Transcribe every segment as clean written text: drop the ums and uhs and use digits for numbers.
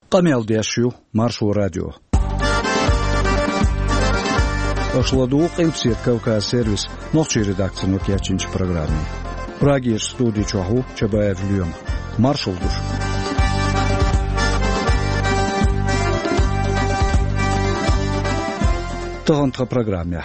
Qamel Maršu radio. Ошладук импсир Кавказ сервис ночи редакция нокячинч программе. Прагир студии Чаху Чабаев Льем. Маршал душ. Тагантха программе.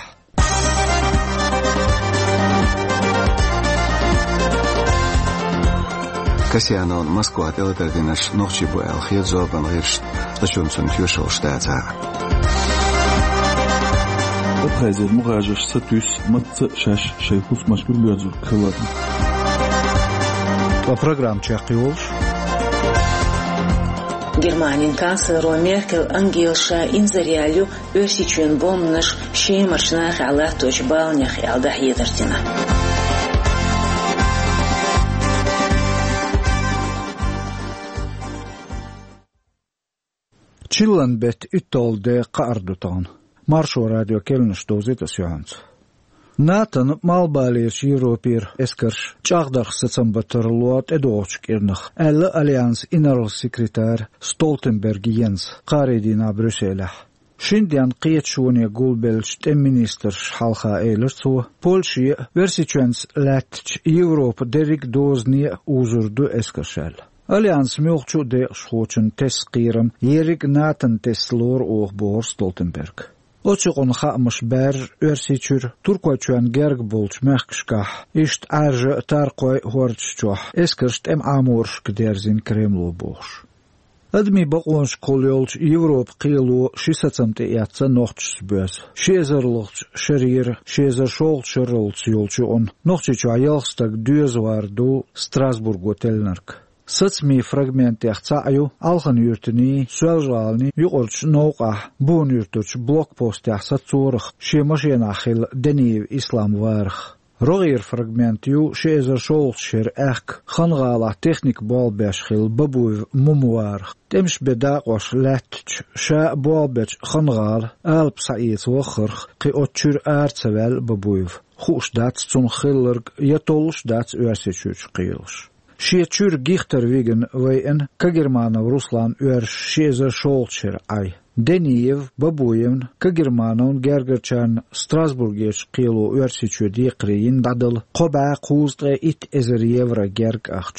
Касьянон Москва телетардинаш ночи буэл хьедзобан гирш тачунцун тюшел штата. Отхайзер мугажеш сатюс матца шаш шайхус машгул бязур кылад. По программе чахиолш. Германин канцлер Меркель Ангелша инзариалю өрсичүн бомнаш шеймаршнах ала точбалнях ялда хедертина. Chillan bet yttolde qaardutaan. Maršu radio kelnus dozitas johans. Natan malbalies Europir eskars čagdarxsacam batarluat edočk irnach. Elle Allians innersekretär Stoltenberg Jens qaridina Brüsselah. Shindian qietshunia gulbelst ministers halqa eilertsu Polshi versichens latch Europe derik dozni uzurdu eskarshal. Allians mjölkju de schochen tesqiram Erik Nathan Teslor Boor Stoltenberg. Oçuqun xa'mış ber örsichur Turkoçuan gerg bolç mehkşkah işt arjı tarqoy horççuh eskarst amurşk derzin Kremlu boğş. Admi baqonş qolyolç Evrop qilu şisatsamte yatsa noqçs böz. Şezerluqç şerir şezer şolç şerolç yolçu on noqçu ayalstag düz vardu Strasburg otelnark. Satsmi fragmenti axtsa'yu alğan yurtini sualjalni yuqorç noqa bun yurtuç blokpost yaxsatsurx şemaşen axil deniv islam varx. Rogir fragmentiyu şezer şolçer axk xanğala texnik balbeşxil babuv mumvarx. Demiş bedaqoş latç şa balbeç xanğal alp sa'it waxırx qi otçur artsevel babuv. Xuş dats tsun xillerg yatolş dats örseçüç qiyılş. Şeçür gichter wegen weyen Kagermanov Ruslan şezer şolçer ay. Deniyev babuyevn Kagermanon gergerçan Strasburgeç qilo örsiçü diqriyin dadıl qoba quztre it ezer evra gerg axç.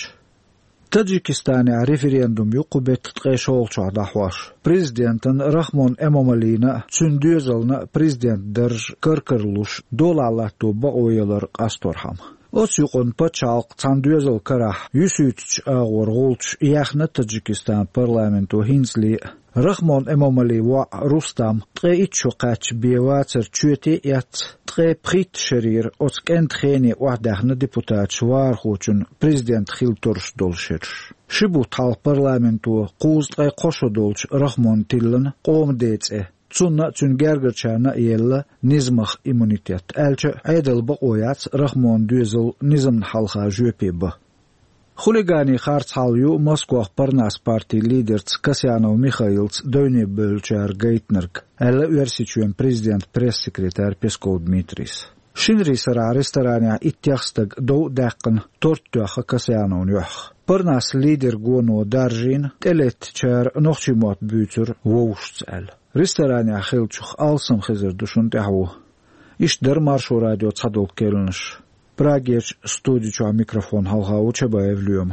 Tacikistani referendum yuqubet tqeşolçu dahwaş. Prezidentin Rahmon Emomali'na sündüzalna prezident derj kırkırluş dolalatu baoyalar qastorham. Oçuqun paçalq çandüzal karah yüsütç ağorgulç yaxna Tacikistan parlamentu hinsli Rahmon Emomali wa Rustam tqe itçu qaç bevatser çöti yat tqe prit şerir oçkent xeni wahdahna deputat şwar xuçun prezident xilturş dolşer. Şibu tal parlamentu quztqe qoşodolç Rahmon tillan qomdetse Цунна цунгергерчана ела низмах иммунитет. Элче айдал бaqoyats Rahmon düzel nizm halqa jöpeba. Хулигани харцалю Москва парнас партий лидерц Касьянов Михаилц дойне бөлчар гейтнерг. Элла версичуен президент пресс-секретарь Песков Дмитрис. Шинрисара ресторания иттяхстаг до дақын торттуаха Касьянов нюх. Парнас лидер гоно даржин телетчар нохчимот бютер воушцэл. Ресторания хилчух алсам хизер душун таху. Иш дар Маршу радио цадол келнш. Прагеч студичу микрофон халхау Чабаев Льем.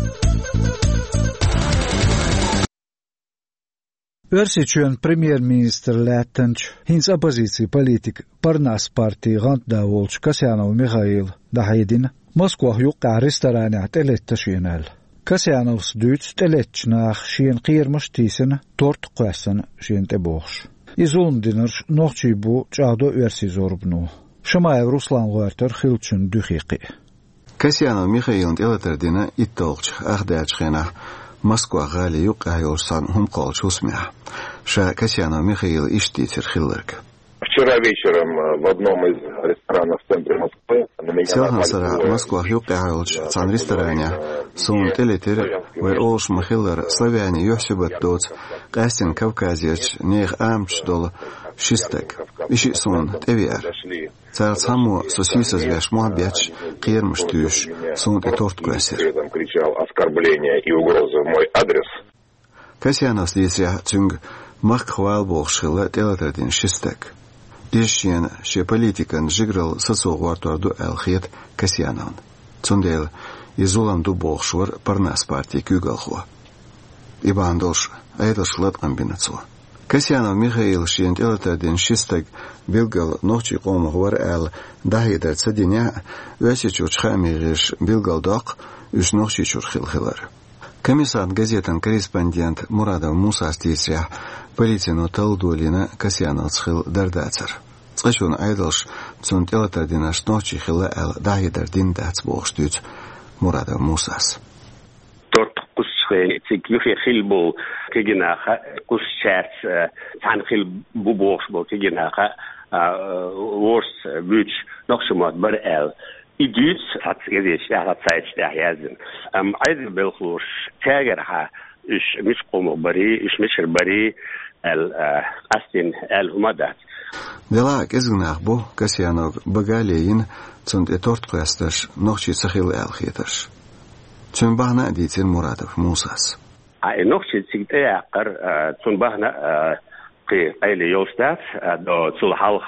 Örsiçön premier-minister Lattanch hins оппозиции политик Парнас партии гантда волч Касьянов Михаил Дахидин Москва юққа ресторания телетташинал. Касьяновс дүйц телетчнах шиен қиырмыш тисен торт қуасын шиен тебоғш. Изолндинырш нохчибу чағдо өрси зорбну. Шамаев Руслан Гуартер хилчун духиқи. Касьянов Михаил телетардина иттолч ахдачхена Москва гали юққа юрсан хум қолч усмя. Ша Касьянов Михаил иштитер хиллерг. Вчера вечером в одном из ресторанов в центре Москвы на меня напали Москва юққаалч цан ресторане сун телетер вер олш махиллер славяне юхсюбат доц Кастин Кавказиач нех амчдол шистек иши сун тевиар цар саму сосисас вяш муабяч қиермштюш сун торт квасер кричал оскорбления и угрозы в мой адрес. Касьянос дисря цунг мах хвал богшила телатардин шистек. Дешьен ше политикан жиграл соцогвартуарду элхиет Касьянон. Цундел изулам ду богшвар парнас партии кюгалхуа. Ибан долш айдашлат комбинацуа. Касьянов Михаил шиен телатардин шистек билгал нохчи комгвар эл дахидар цадиня весичуч хамириш билгал дак үш нохчи чурхилхилар. Комиссар газетан корреспондент Мурадов Муса стисря полицину талдулина Касьянов цхил дардацар. Цхачун айдалш цун телатардин аш нохчи хила эл дахидар дин дац богштуц Мурадов Мусас. تكيفي خلبو كجناخة كوشات تنخل بوبوش كجناخة ورس بيتش نقشمات برئل إديت هات إديش هات سايش تحيازن عايز بالخلوش تاجرها إيش مش قوم بري إيش مش بري أستين الهمادات دلاك إزغناخ بو كسيانوغ بغاليين تند إتورت قيستش نوخشي سخيل الخيتش تنبهنا ديتين مرادف موساس نوخشي تيجي أقر تنبهنا قيل يوستات دو تلحالخ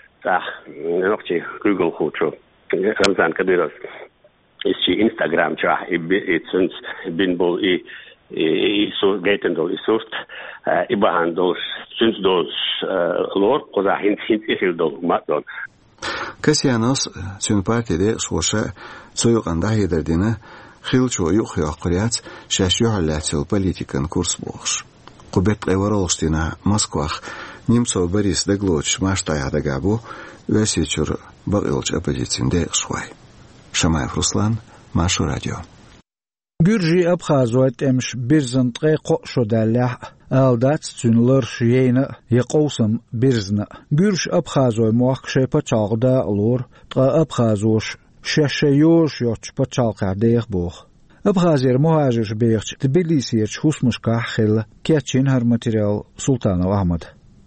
نوخشي جوجل خوتشو رمضان كبيرس إيش إنستغرام شاح إتسنس بينبول إيسو جيتندول إيسوست إبهاندوس سنس دوس لور قذا هنت إخيل دول ماتدول كسيانوس تنبارتي دي شوشا سويق عندها دردينه خيلشو يخيا قريات شاشيو علاتو политикан курс богш. Кубет эворолштина Москвах немцо Борис Деглоч маштая дагабу весичур багылч оппозициндे швай. Шамаев Руслан, Машу радио. Гюржи Абхазуат эмш бирзантгы кошодалла алдат цүнлөр шиена якоусам бирзна. Гюрж Абхазой муакше пачагда лор та Абхазош شاشيوش يوتش بتشالقع ديخ بوخ أبغازير مهاجر بيخش تبليسير شوس مشكا خل كياتشين هر ماتيريال سلطان وأحمد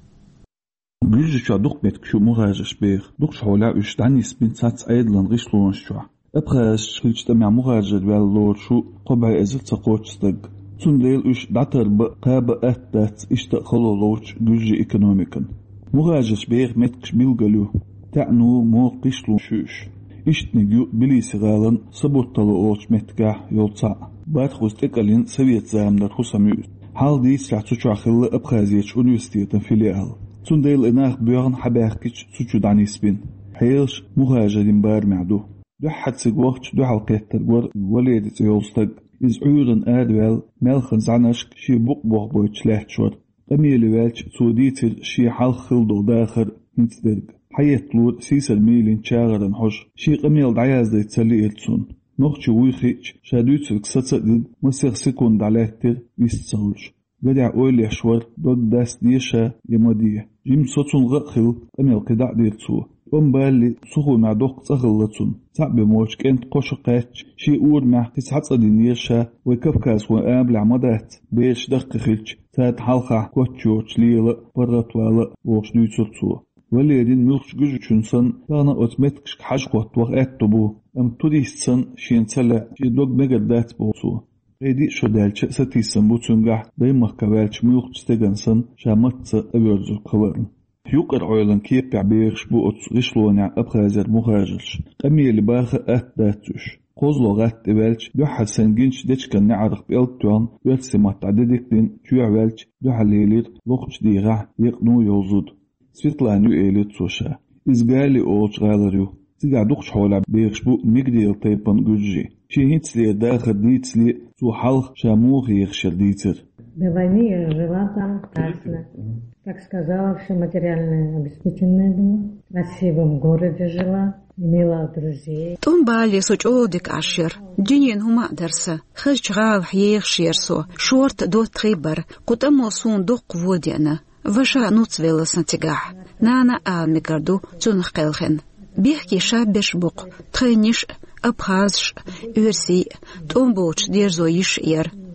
بيجي شو دوق بيتك شو مهاجر بيخ دوق شولا إيش داني سبين ساتس أيضا غيش لون شو أبغاز شريش تمع مهاجر باللور شو قبع إزل تقوش تق تنديل إيش داتر بقاب أتات إيش تقلو لوش بيجي إيكونوميكن مهاجر بيخ متكش بيلقلو تعنو موقش لون شوش إشتنجو بليسي غالن سبوتالو أوش متكا يولتسا بعد خوستيكالين سويت زامدر خساميوس حال ديس رعتوشو عخل أبخازيتش أونيوستيتن فيليال تنديل إناخ بيغن حباكيتش سوچو دانيسبين حيلش مهاجرين بار معدو دو حد سيقوختش دو حلقيتر وليدت يولستق إز عيودن آدوال مالخن زعنشك شي بوق بويتش لاحتشور أميلي والش سوديتر شي حال خلدو داخر نتدرق حياة لور سيسر ميلين شاغرن حش شي قميل دعياز دي تسلي إلتسون نوخش ويخيش شادوتسك ستسدد مسيغ سيكون دعلاكتر ويستسولش بدع أولي أشور دوك داس ديشا يمودية جيم صوتون غقخل قميل قدع ديرتسو بالي سخو مع دوق تغلتسون تعبي موش كنت قوشقاتش شي أور مع تسحط دينيشا ويكبكاس وقابل عمدات بيش دقخيش تات حلقة كوتشوش ليلة برغتوالا ووش نيتسوتسو وليدين ملخش جوجوشنسن لانا اوتماتيكش حاجقوت وقت بو ام توديستن شين تسلا شي دوغ ميغدات بوسو ريدي شودالش ستيسن بوتسونغا دايما كوالش ملخش تيغنسن شامتس ابيرزو قوارن يوقر عيلن كيب يعبيرش بو ريشلونع ابخازر مهاجرش قميل باخ اتداتوش قوزلو غات إبالش دو حسن جنش ديشكن نعرق بيلتوان ويتسمات عددكتين جوع والش دو حليلير لوخش ديغا يقنو يوزود سفيتلانيو إيليت سوشا إزغالي أولش غالريو تيجا دوخش حولا بيخشبو ميقديل تيبان جوجي شي هيتسلي داخل ديتسلي سو حلق шамух يخشر дитер. До войны я жила там, прекрасно. Как сказала, все материально обеспеченная была. В красивом городе жила, имела друзей. Том бали сучодик ашер. Динин хума درسه. خش غاو حيخ شيرسو. شورت دوت خيبر. قطمو سون دوق ودينا. وشا نوتسويل سنتيجاح. نانا ميكاردو تونخ قلخن. بيحكي شاب بشبق. تخينيش أبخازش. أرسي. تومبوش ديرزو يشير.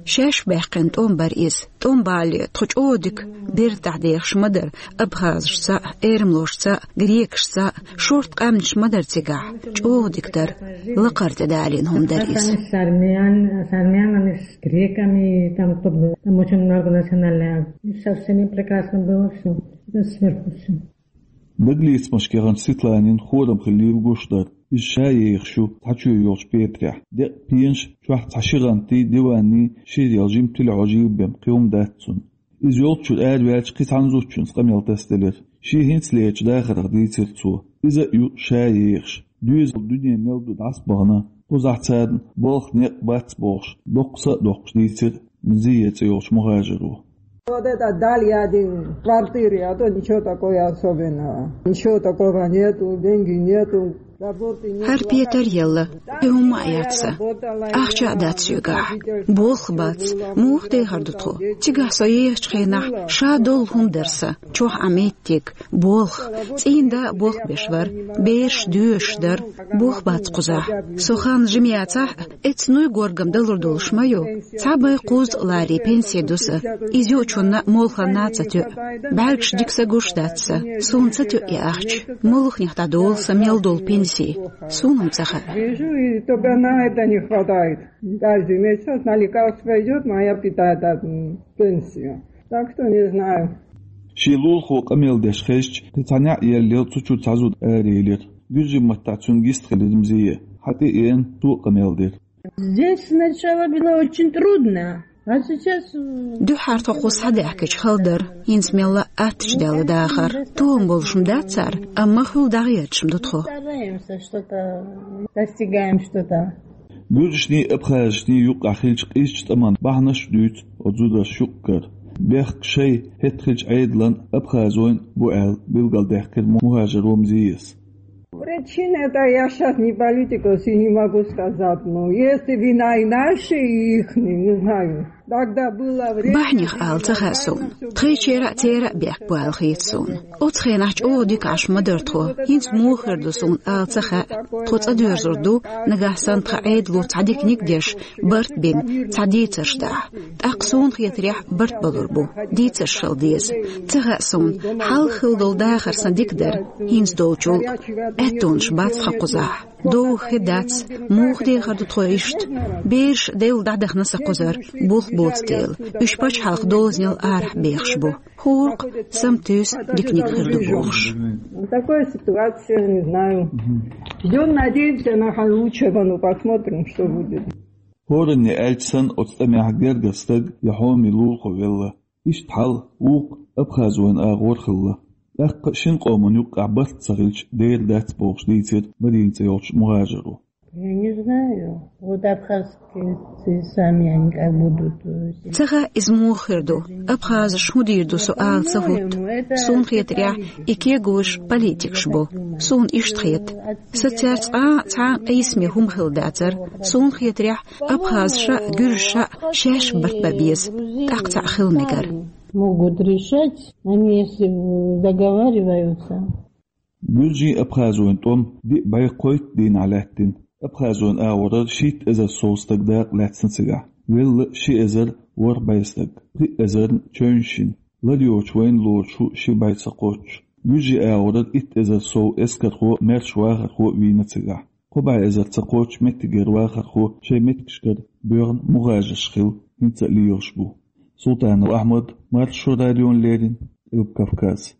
شاش بحقن توم برئيس توم بالي تخجودك بير تعديخش مدر أبغاز شسا إيرملوش شسا غريك شسا شورت قامنش مدر تقع جودك در لقرت دالينهم درئيس Сармян с греками, там очень много национальных. Со всеми прекрасно было все. Это сверху все. بدليس مشكلة ستلانين خورم خليل قشدر الشايخ شو تحشو يوش بيتريح دق بينش شوح تحشيغانتي ديواني شيريال جيم تلعجيب بم قيوم داتسون إز يولت شو الآد ويالش قيس عن زوتشون سقم يلتستلر شي هنس ليش داخل غدي ترتسو إذا يو شايخش دوز الدنيا ميلدو دعس بغنا وزعتاد بوخ نيق باتس بوخش دوقصة دوقش ديتر مزية يوش مغاجرو Вот это дали один квартиры, а то ничего такого особенного. Ничего такого нету, деньги нету. هر بيتر يلا هم عياتسا أخشى داتسيوغا بولخ باتس موخ دي هردوتو تيغا سويه شخينا شادول هم درسا چوح عميتيك بولخ تين دا بولخ بشور بيش دوش در بولخ باتس قزا سوخان جميعتا اتنوي غورغم دلور دولش مايو تابي قوز لاري بنسي دوسا إزيو چونا مولخا ناتساتو بالكش ديكسا گوش داتسا سونساتو ياخش مولخ نحتا دول سميل дол пенсии. Сунем цаха. Вижу, и только на это не хватает. Каждый месяц на лекарство идет, моя питает пенсию. Так что не знаю. شيلول خوق أميل دشخيش تتعنع يلي تشو تعزود آريلير جوجي متعتون جيست خليدم زيه حتى إين توق أميل دير. Здесь сначала было очень трудно. А сейчас... دو حارتو قوس حداكش خلدر ينسميلا أتش دال داخر توم болшим дацар أما خل داغيتشم дутхо. Стараемся что-то, достигаем что-то. جوجشني أبخاجني يوق أخيلش قيش تأمان بحنش دوت وزودا شكر بيخ شيء هتخيش عيدلن أبخازوين بوال بيلغال داخل مهاجر ومزيس. Причина это я сейчас не политикус и не могу сказать, но если вина и наши, и их, не знаю. Тогда было время... بحنيخ آل تخاسون تخيشيرا تيرا بيك بوال خيتسون وتخيناش أوديك عش مدرتو ينس موخر دوسون آل تخا توت أدور زردو نغاحسان تخعيد لو تعديك نكديش برت بين تعديترش دا تأقسون خيتريح برت بلوربو ديترش شلديز تخاسون حال خلدول داخر سنديك در ينس دولچول اتونش بات خاقوزاح دو خداتس موخ دي خردو تخويشت بيرش ديل دعدخ نسا قزر بوخ بوتستيل اش باش حلق دوزنيل ارح بيخشبو хурк самтюс дикник хырдубуш. Такая ситуация, не знаю. Ждем, надеемся на лучшего, но посмотрим, что будет. هورن ألتسن أتستمع جرجستج يحوم يلول قبله يشتحل وق أبخز وين أغور خله أق شنق من يقع بس صغيرش دير دات بوش ديتر مدينة يوش مهاجرو. Я не знаю. Вот абхазские сами они как будут. Цага из Мухерду. Абхаз шмудирду суал цагут. Сун хитря и кегуш политик шбу. Сун иштхит. Сацерц цан эйсми хумхилдатер. Сун хитря абхазша гюрша шеш бартбабиз. Такца хилмигар. Могут решать, они если договариваются. Гюржи абхазуин том ди байқойт дин алаттин. أبخازون آورد شيت إزر صوستك داق لاتسن سجع ويل شي إزر ور بايستك بي إزر تشونشين لديوش وين لور شي بايسقوش يجي آورد إت إزر صو إسكر خو مرش واخر خو وين سجع قبع إزر تقوش متجر واخر خو شي متكشكر بيرن مغاجش خيل هنت ليوشبو سلطان أحمد مرش راديون ليرين الكافكاز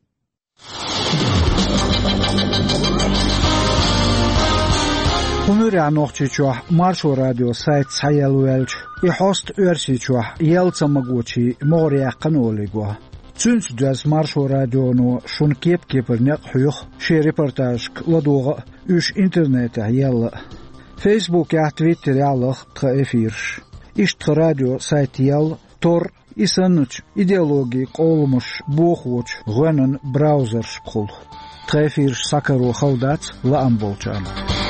Хунури анохчичуах маршо радио сайт сайалуэлч и хост өрсичуах елцамагучи мориаккан олигуа. Цүнс дэс маршо радиону шун кепкепэрнек хуюх ши репортажк ладуга үш интернет ял Facebook я Twitter ялах тха эфирш. Ишт радио сайт ял тор исаныч идеологии қолмыш бохуч гөнөн браузер школ. Тха эфирш сакару халдац ла амболчан.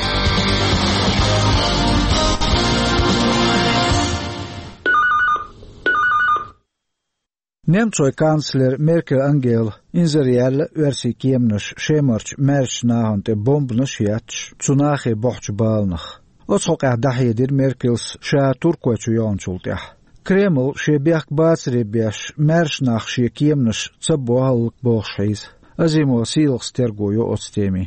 Немцой канцлер Меркель Ангел инзериал верси кемнаш шемарч мерч наханте бомбнаш ятч цунахи бохч балнах. Оцоқ дахидир Меркелс ша туркуачу янчултях. Кремл шебях бацребяш мершнах шекемнаш цабуалк бохшайз. Азимо силх стергою отстеми.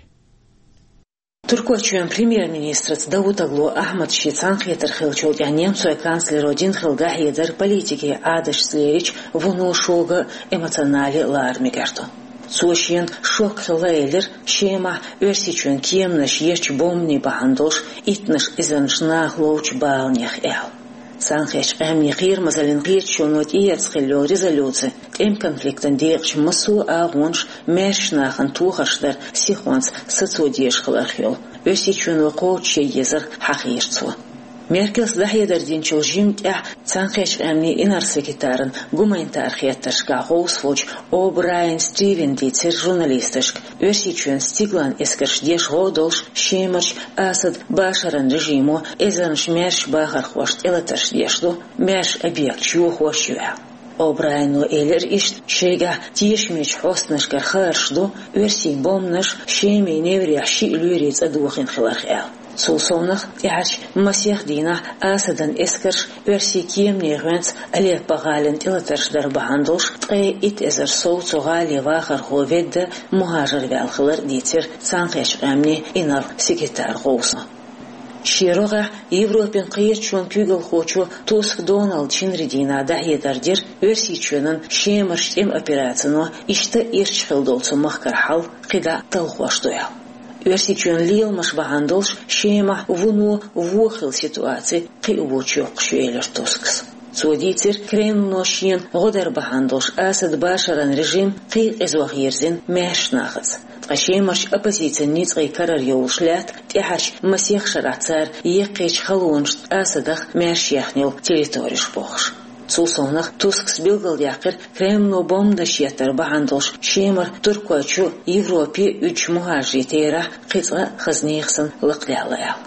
Туркочуен премьер-министр Давутоглу Ахмад Шицан хетер хилчол я немцу канцлер один хилга хедер политики Адаш Слерич вуну шога эмоционали лармигерто. Сошин шок хилейлер шема өрсичуен кемнаш ерч бомни бахандош итнаш изаншнах лоуч балнях эл. Санхеш эмни хир мазалин хир чонот иерцхелло резолюция эм конфликтен дегч масу агонш мершнахан тухаштер сихонс соцодиеш хлахел өсичуен коуче езер хахирцу Меркелс дахедер динчил жимтя санхеш эмни инар секретарен гуманитар хеттершка хоусфоч О'Брайен Стивен дитер журналистышк өсичуен стиглан эскерш деш годолш шемерш Асад Башаран режиму эзанш мерш бахар хвашт элатерш дешлу мерш объект чу хвашуя О'Брайену элер ишт шега тишмич хостнашкар харшду өрси бомнаш шеми неврия ши люриц адухин хлархел Сулсонах яч масех дина Асадан эскерш өрси киемне гэнц але багален телатерш дар бахандош ит эзер соу цогали вахар ховедде мухажир вялхлар дитер санхеш эмни инар секретар гоуса Широга Европен кыйчун күгел хочу Туск Дональд Чинридина дахедардир өрсичунун шемерштем операцияны иште ирчхилдолцу махкархал кыда талхуаштуя Өрсичуен лилмаш бахандолш шема вуну вухил ситуации кыйвучук шуэлер Тускс. Судитер Кремлношин годар бахандолш Асад Башаран режим кый эзвахирзин мершнахац. Шемарш оппозиция ницгай карар ёлшлят тяхаш масех шарацар екеч халунш Асадах мершяхнил территориш бохш. Сулсонах Тускс билгал якыр Кремлно бомда шиятар бахандолш шемар Туркуачу Европе үч мухажитера кыцга хызнихсын лыклялаял.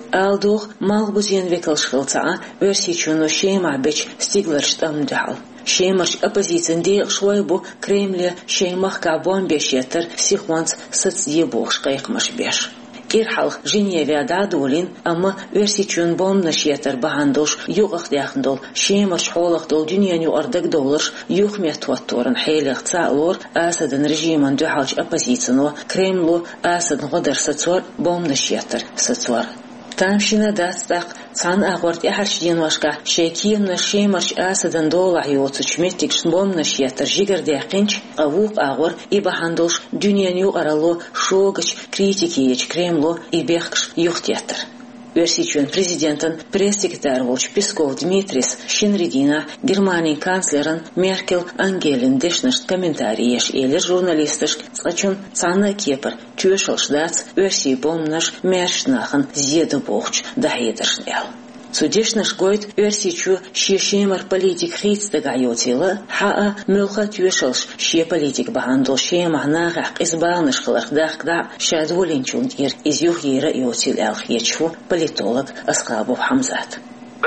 Алдух малбузен векалшхылца өрсичуно шема беч стиглерштамдал. Шемарш оппозициен дег шойбу Кремле шемах ка бомбе шиятар сихванц соцдебох шкайкмаш беш. Ирхал Женеве дадулин, ама өрсичун бомна шиятар бахандош югах дяхндол, шемарш холахдол дюняню $40 юхмет туатторан хейлих цаалор Асадан режиман духалч оппозицияно Кремлу Асад годар сацор бомна шиятар сацор. Тамшина дастак цан агорт яхаршдин вашка шекиемна шемарш Асадан дола йоцучметик бомна шиятар жигер дяхинч авук агор и бахандош дюняню арало шогач критикиеч Кремлу и бехкш юхтетар. Өрсичуен президентен пресс-секретарь Волч Песков Дмитрис Шинридина Германия канцлерен Меркел Ангелин дешнашт комментариеш элер журналистыш цачун цана кепер тюшалшдац өрси бомнаш мершнахан зеду бохч дахедершнел. Судешнаш гойд өрсичу шешемар политик хейцтага йотила хаа мөлха тюшалш ше политик бахандол шемахнагах избалныш хылардахда шадволинчун дир из юхира йотил алхечу политолог Асхабов Хамзат.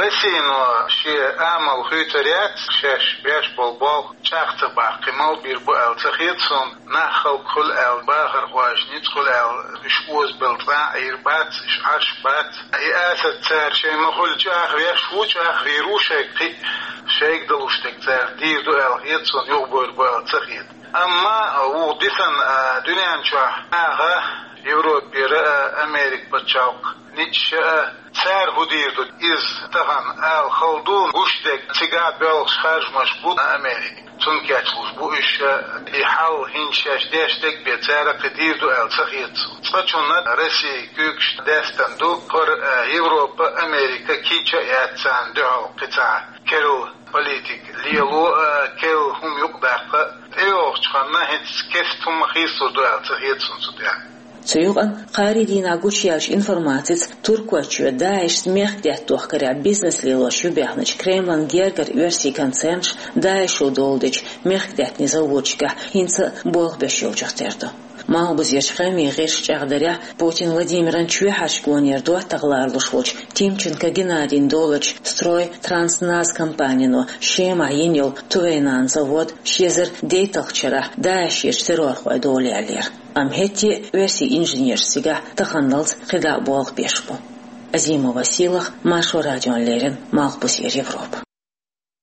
Бесино ши амал хютарят шеш беш болбол чахта бақимал бирбу алцахитсон нахал кул ал бахар хвашнит кул ал шуз белтра ирбат ашбат иасат цар шей махул чах вешу чах вирушек шейк далуштек цар дирду ал хитсон юбор бу алцахит амма у дисан дунyan чах ага Европе Америк бачаук нич цар гудирду из тахан ал халдун гуштек цига бел шхажмаш бу Америк цункач бу иш ихал хиншаш дештек бецара кдирду ал цахит цачуна Россия күкш дестанду пор Европа Америка кича ятсан до кица кел политик лиелу кел хум юкдака эохчханна хет кестум хису до ал цахит сунсудя Цюган Харидина Гучьяш информациц Туркуачу Даиш смехдят тухкаря бизнес лилош юбяхныч Кремлан Гергар версий концернш Даишу долдыч мехдят незаводчика хинца бог бешёвчахтерду. Малбузеш хами геш чагдаря Путин Владимиран Чуяхаш гонерду атагларлушвоч Тимченко Геннадий Долоч строй Трансназ компанину шема енил Тувейнан завод шезер дейталчара Даиш ештерохвай долялер. Амхетти версий инженерсига таханналц хида болг бешпу. Азимова силах Машу радион лерен Малбузер Европа.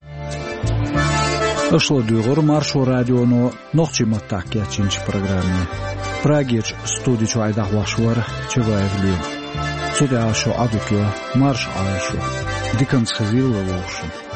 Ошла дүйгөр Маршо радиону нохчиматтак ячинчи программе. Прагич студичу айдахвашвар чеваевлю. Судя ашо адукё марш айшу. Диканс хазилла лошен.